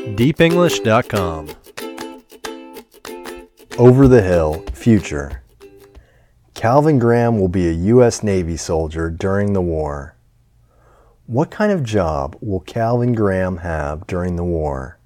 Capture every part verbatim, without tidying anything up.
deep english dot com. Over the Hill, future. Calvin Graham will be a U S Navy soldier during the war. What kind of job will Calvin Graham have during the war?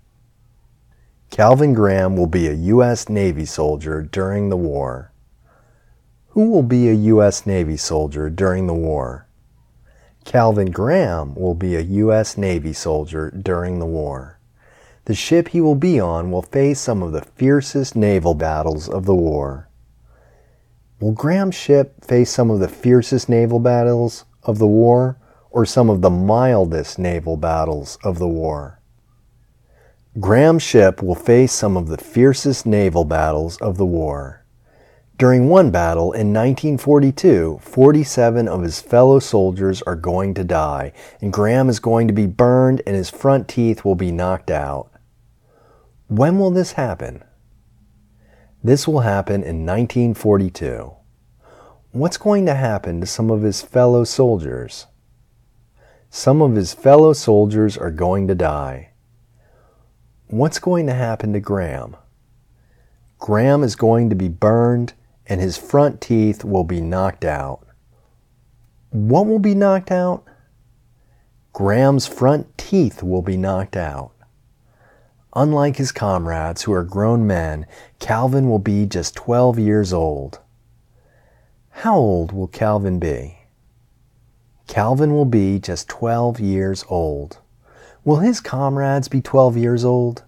Calvin Graham will be a U S Navy soldier during the war. Who will be a U S Navy soldier during the war? Calvin Graham will be a U S Navy soldier during the war. The ship he will be on will face some of the fiercest naval battles of the war. Will Graham's ship face some of the fiercest naval battles of the war, or some of the mildest naval battles of the war? Graham's ship will face some of the fiercest naval battles of the war. During one battle in nineteen forty-two, forty-seven of his fellow soldiers are going to die, and Graham is going to be burned and his front teeth will be knocked out. When will this happen? This will happen in nineteen forty-two. What's going to happen to some of his fellow soldiers? Some of his fellow soldiers are going to die. What's going to happen to Graham? Graham is going to be burned and his front teeth will be knocked out. What will be knocked out? Graham's front teeth will be knocked out. Unlike his comrades who are grown men, Calvin will be just twelve years old. How old will Calvin be? Calvin will be just twelve years old. Will his comrades be twelve years old?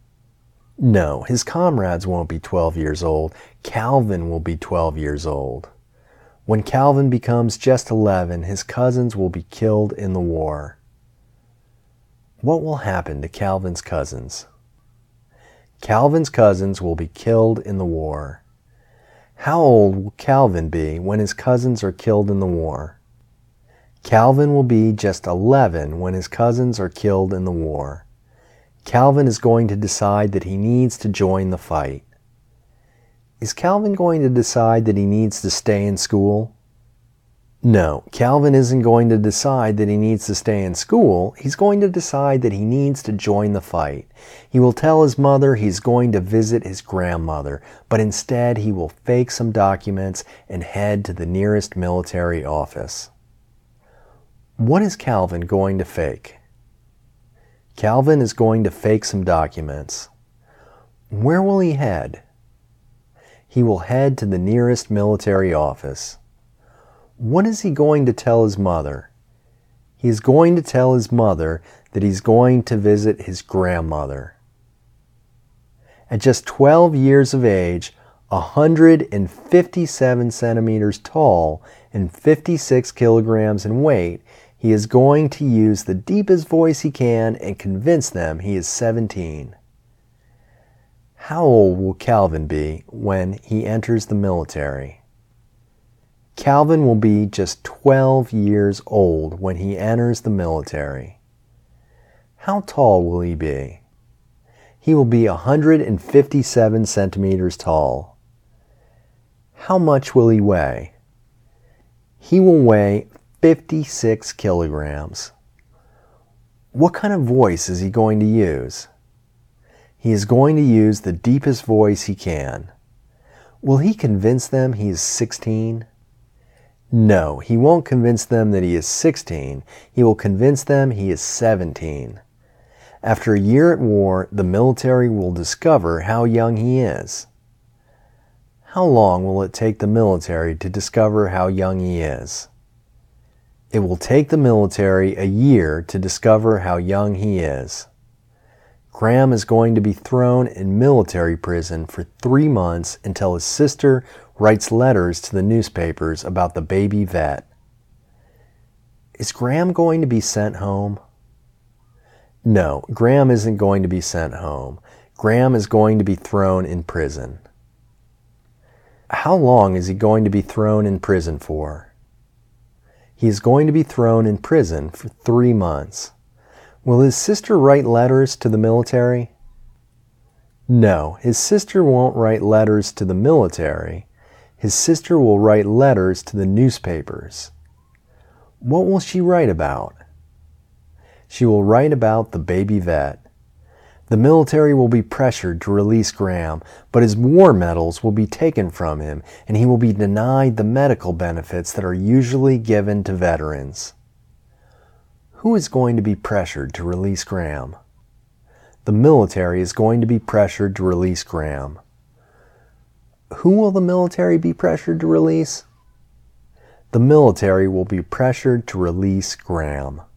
No, his comrades won't be twelve years old. Calvin will be twelve years old. When Calvin becomes just eleven, his cousins will be killed in the war. What will happen to Calvin's cousins? Calvin's cousins will be killed in the war. How old will Calvin be when his cousins are killed in the war? Calvin will be just eleven when his cousins are killed in the war. Calvin is going to decide that he needs to join the fight. Is Calvin going to decide that he needs to stay in school? No, Calvin isn't going to decide that he needs to stay in school. He's going to decide that he needs to join the fight. He will tell his mother he's going to visit his grandmother, but instead he will fake some documents and head to the nearest military office. What is Calvin going to fake? Calvin is going to fake some documents. Where will he head? He will head to the nearest military office. What is he going to tell his mother? He is going to tell his mother that he's going to visit his grandmother. At just twelve years of age, one hundred fifty-seven centimeters tall and fifty-six kilograms in weight, he is going to use the deepest voice he can and convince them he is seventeen. How old will Calvin be when he enters the military? Calvin will be just twelve years old when he enters the military. How tall will he be? He will be one hundred fifty-seven centimeters tall. How much will he weigh? He will weigh fifty-six kilograms. What kind of voice is he going to use? He is going to use the deepest voice he can. Will he convince them he is sixteen? No, he won't convince them that he is sixteen. He will convince them he is seventeen. After a year at war, the military will discover how young he is. How long will it take the military to discover how young he is? It will take the military a year to discover how young he is. Graham is going to be thrown in military prison for three months until his sister writes letters to the newspapers about the baby vet. Is Graham going to be sent home? No, Graham isn't going to be sent home. Graham is going to be thrown in prison. How long is he going to be thrown in prison for? He is going to be thrown in prison for three months. Will his sister write letters to the military? No, his sister won't write letters to the military. His sister will write letters to the newspapers. What will she write about? She will write about the baby vet. The military will be pressured to release Graham, but his war medals will be taken from him and he will be denied the medical benefits that are usually given to veterans. Who is going to be pressured to release Graham? The military is going to be pressured to release Graham. Who will the military be pressured to release? The military will be pressured to release Graham.